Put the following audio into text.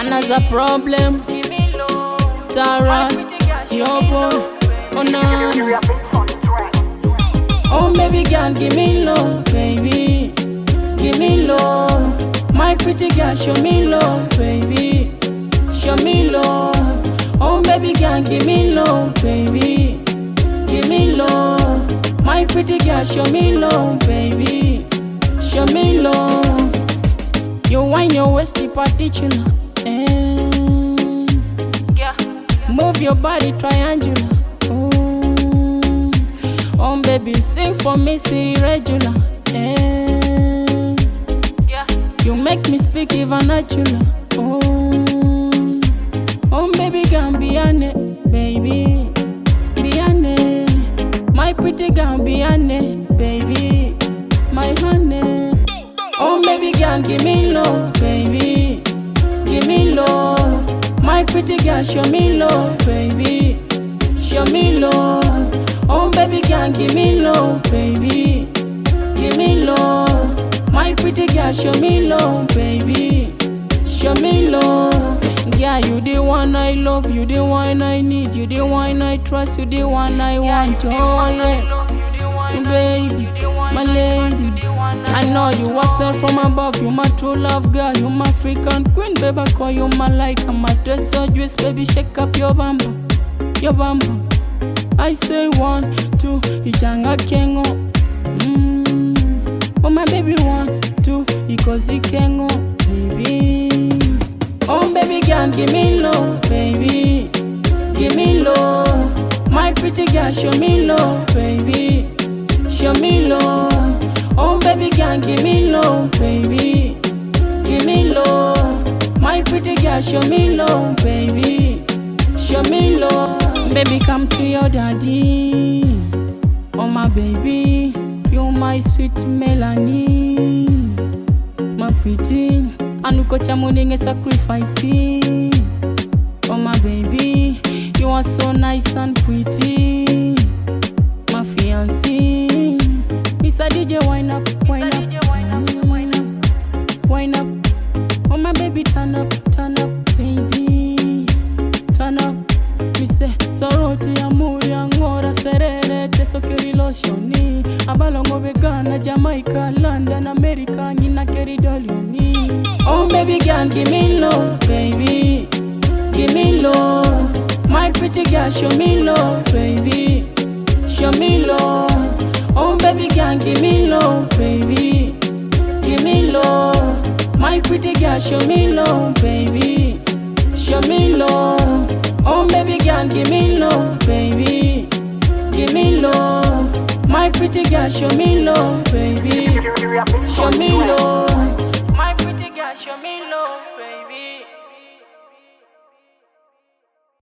Another problem. Star your boy. Oh nah. Oh baby girl, give me love, baby. Give me love. My pretty girl, show me love, baby. Show me love. Oh baby girl, give me love, baby. Give me love. My pretty girl, show me love, baby. Show me love. You wind your waist to particular. Move your body triangular. Oh baby, sing for me, see regular. You make me speak even natural. Oh baby, can be on it, baby. Be on it. My pretty girl, be on it, baby. My honey. Oh baby girl, give me love, baby. Give me love. My pretty girl, show me love, baby. Show me love. Oh baby girl, give me love, baby. Give me love. My pretty girl, show me love, baby. Show me love. Yeah, you the one I love, you the one I need, you the one I trust, you the one I want. Oh yeah, baby, my lady. I know you are sent from above, you my true love girl, you my African queen, baby. I call you my like, I'm my dress so juice, baby. Shake up your bamba, your bamba. I say 1, 2, Ijanga Kengo. Oh my baby 1, 2, Ikozi Kengo, baby. Oh baby girl, give me love, baby. Give me love. My pretty girl, show me love, baby. Show me love. Oh baby girl, give me love, baby. Give me love. My pretty girl, show me love, baby. Show me love. Baby, come to your daddy. Oh my baby, you're my sweet Melanie. My pretty, anukocha muninge sacrifice. Oh my baby, you are so nice and pretty. My fiancé, Mr. DJ, wind up, wind up, wind up, wind up. Oh my baby, turn up, baby, turn up. Me say, soroti amuri angora serere teso kiriloshoni. Abalongo vegana, Jamaica, London, America, nina keridolioni. Oh baby girl, give me love, baby. Give me love. My pretty girl, show me love, baby. Show me love. Oh baby girl, give me love, baby. Give me love. My pretty girl, show me love, baby. Show me love. Oh baby girl, give me love, baby. Give me love. My pretty girl, show me love, baby. Show me love. My pretty girl, show me love.